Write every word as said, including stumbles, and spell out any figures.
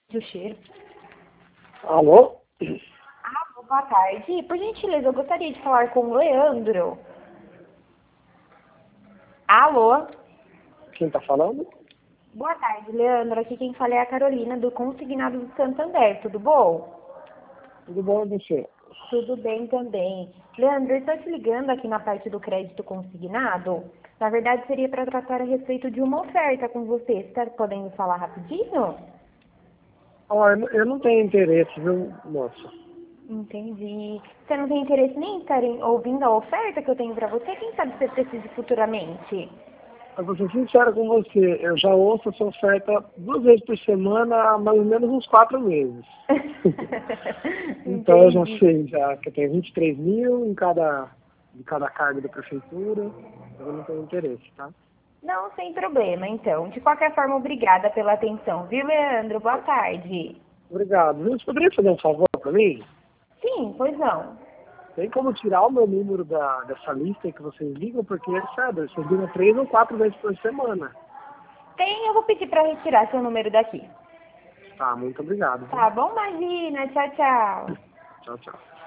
Do cheiro. Alô? Ah, boa tarde. Por gentileza, eu gostaria de falar com o Leandro. Alô? Quem tá falando? Boa tarde, Leandro. Aqui quem fala é a Carolina, do Consignado do Santander. Tudo bom? Tudo bom, você? Tudo bem também. Leandro, eu estou te ligando aqui na parte do crédito consignado. Na verdade, seria para tratar a respeito de uma oferta com você. Você está podendo falar rapidinho? Ó, eu não eu não tenho interesse, viu, moça? Entendi. Você não tem interesse nem em estar em- ouvindo a oferta que eu tenho para você? Quem sabe você precisa futuramente? Eu vou ser sincero com você, eu já ouço essa oferta duas vezes por semana há mais ou menos uns quatro meses. Então eu já Entendi. sei já que eu tenho vinte e três mil em cada, de cada cargo da prefeitura, eu não tenho interesse, tá? Não, sem problema, então. De qualquer forma, obrigada pela atenção, viu, Leandro? Boa tarde. Obrigado. Você poderia fazer um favor para mim? Sim, pois não. Tem como tirar o meu número da, dessa lista que vocês ligam? Porque, sabe, vocês ligam três ou quatro vezes por semana. Tem, eu vou pedir para retirar seu número daqui. Tá, muito obrigado. Viu? Tá bom, imagina. Tchau, tchau. Tchau, tchau.